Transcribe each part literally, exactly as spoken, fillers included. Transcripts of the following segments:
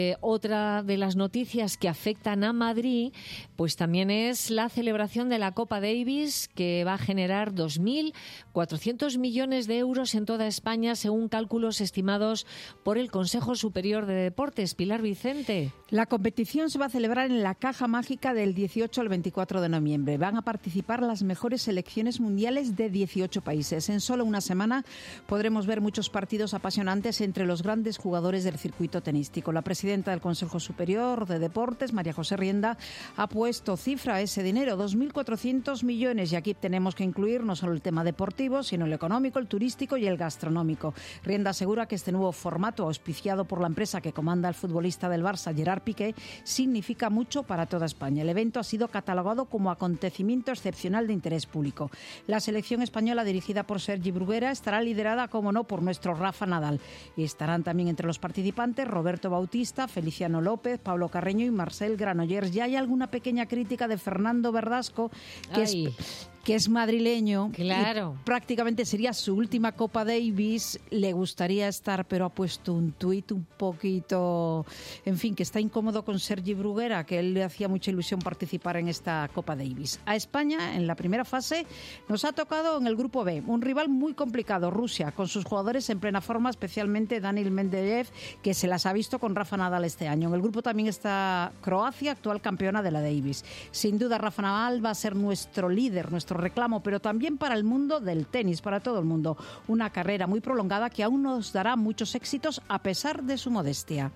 Eh, otra de las noticias que afectan a Madrid, pues también es la celebración de la Copa Davis, que va a generar dos mil cuatrocientos millones de euros en toda España, según cálculos estimados por el Consejo Superior de Deportes. Pilar Vicente. La competición se va a celebrar en la Caja Mágica del dieciocho al veinticuatro de noviembre. Van a participar las mejores selecciones mundiales de dieciocho países. En solo una semana podremos ver muchos partidos apasionantes entre los grandes jugadores del circuito tenístico. La presidenta del Consejo Superior de Deportes, María José Rienda, ha puesto cifra a ese dinero, dos mil cuatrocientos millones, y aquí tenemos que incluir no solo el tema deportivo, sino el económico, el turístico y el gastronómico. Rienda asegura que este nuevo formato, auspiciado por la empresa que comanda el futbolista del Barça, Gerard Piqué, significa mucho para toda España. El evento ha sido catalogado como acontecimiento excepcional de interés público. La selección española, dirigida por Sergi Bruguera, estará liderada, como no, por nuestro Rafa Nadal. Y estarán también entre los participantes Roberto Bautista, Feliciano López, Pablo Carreño y Marcel Granollers. Ya hay alguna pequeña crítica de Fernando Verdasco, que Ay. es... que es madrileño, claro, y prácticamente sería su última Copa Davis, le gustaría estar, pero ha puesto un tuit un poquito, en fin, que está incómodo con Sergi Bruguera, que él le hacía mucha ilusión participar en esta Copa Davis. A España, en la primera fase, nos ha tocado en el grupo B, un rival muy complicado, Rusia, con sus jugadores en plena forma, especialmente Daniil Medvedev, que se las ha visto con Rafa Nadal este año. En el grupo también está Croacia, actual campeona de la Davis. Sin duda, Rafa Nadal va a ser nuestro líder, nuestro reclamo, pero también para el mundo del tenis, para todo el mundo. Una carrera muy prolongada que aún nos dará muchos éxitos a pesar de su modestia.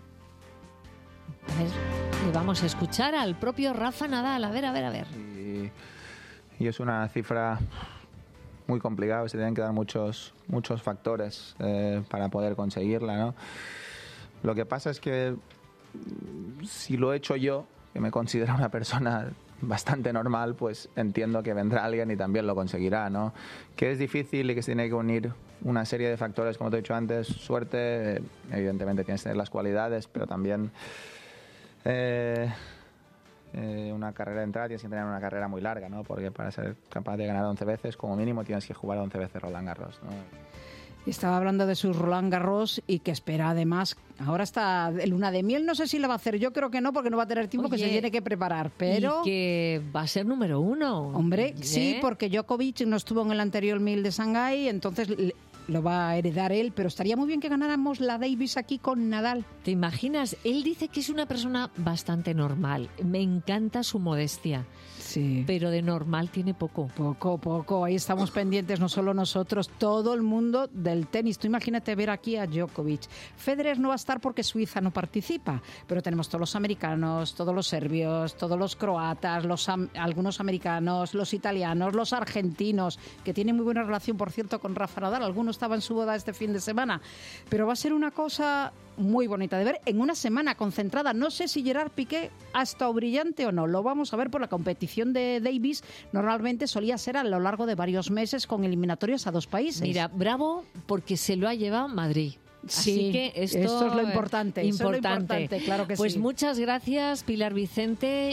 A ver, le vamos a escuchar al propio Rafa Nadal. A ver, a ver, a ver. Y, y es una cifra muy complicada, se tienen que dar muchos, muchos factores eh, para poder conseguirla, ¿no? Lo que pasa es que si lo he hecho yo, que me considero una persona bastante normal, pues entiendo que vendrá alguien y también lo conseguirá, ¿no? Que es difícil y que se tiene que unir una serie de factores, como te he dicho antes, suerte, evidentemente tienes que tener las cualidades, pero también eh, eh, una carrera de entrada tienes que tener una carrera muy larga, ¿no? Porque para ser capaz de ganar once veces, como mínimo, tienes que jugar once veces Roland Garros, ¿no? Estaba hablando de su Roland Garros y que espera además, ahora está de luna de miel, no sé si la va a hacer, yo creo que no, porque no va a tener tiempo. Oye, que se tiene que preparar, pero... Y que va a ser número uno. Hombre, ¿eh? Sí, porque Djokovic no estuvo en el anterior mil de Shanghái, entonces lo va a heredar él, pero estaría muy bien que ganáramos la Davis aquí con Nadal. ¿Te imaginas? Él dice que es una persona bastante normal, me encanta su modestia. Sí. Pero de normal tiene poco. Poco, poco. Ahí estamos pendientes, no solo nosotros, todo el mundo del tenis. Tú imagínate ver aquí a Djokovic. Federer no va a estar porque Suiza no participa, pero tenemos todos los americanos, todos los serbios, todos los croatas, los am- algunos americanos, los italianos, los argentinos, que tienen muy buena relación, por cierto, con Rafa Nadal. Alguno estaba en su boda este fin de semana. Pero va a ser una cosa muy bonita de ver en una semana concentrada. No sé si Gerard Piqué ha estado brillante o no. Lo vamos a ver por la competición de Davis. Normalmente solía ser a lo largo de varios meses con eliminatorias a dos países. Mira, bravo porque se lo ha llevado Madrid. Sí, Así que esto, esto es lo importante. importante. Eso es lo importante, claro que pues sí. muchas gracias, Pilar Vicente.